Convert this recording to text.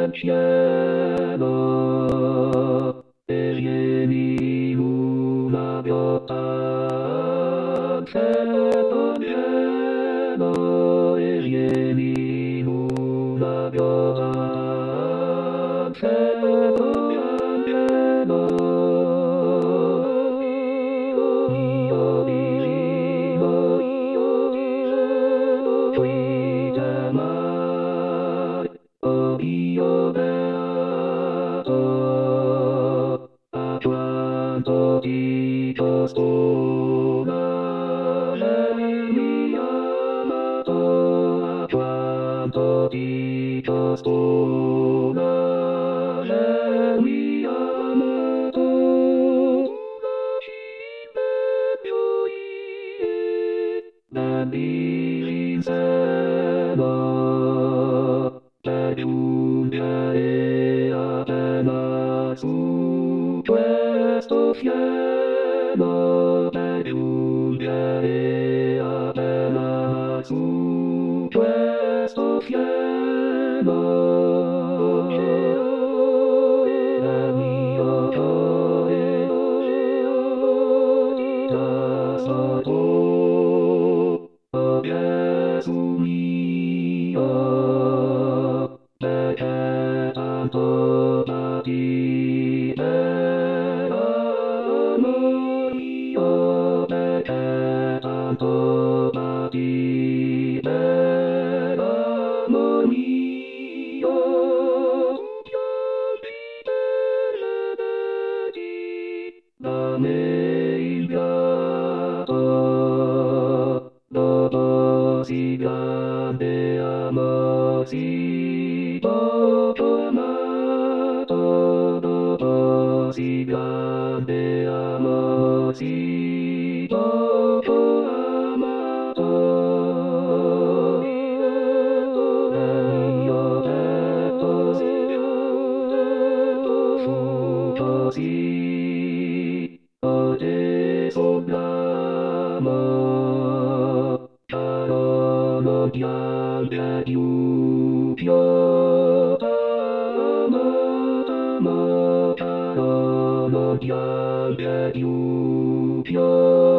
al cielo e riemì una gioia, cielo cielo e riemì una gioia, cielo cielo. Io dirigo, qui chiamare, oh Dio beato, a quanto ti costuma mi amato, a quanto ti costuma mi amato. Nandi in cielo, per giungere appena su questo cielo, per giungere appena su questo cielo. Nel mio cuore già stato, oh Gesù mio, perché tanto pati per amor mio, perché tanto pati per amor mio, piangi per le vedi, da me inviato, dopo si grande amor, si poco amato, dopo si grande amor, si poco amato. Nel mio petto fu così, oh Gesù l'amo, caro non piange più, più t'amo, t'amo, caro non piange più, più